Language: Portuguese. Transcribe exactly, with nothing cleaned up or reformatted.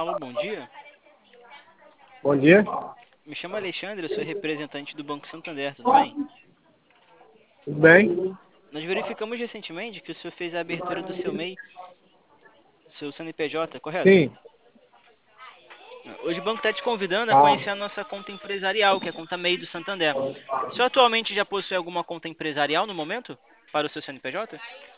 Alô, bom dia. Bom dia, Me chamo Alexandre, eu sou representante do Banco Santander, tudo bem? tudo bem? Nós verificamos recentemente que o senhor fez a abertura do seu M E I, seu C N P J, correto? Sim, Hoje o banco está te convidando a ah, conhecer a nossa conta empresarial, que é a conta M E I do Santander. O senhor atualmente já possui alguma conta empresarial no momento para o seu C N P J?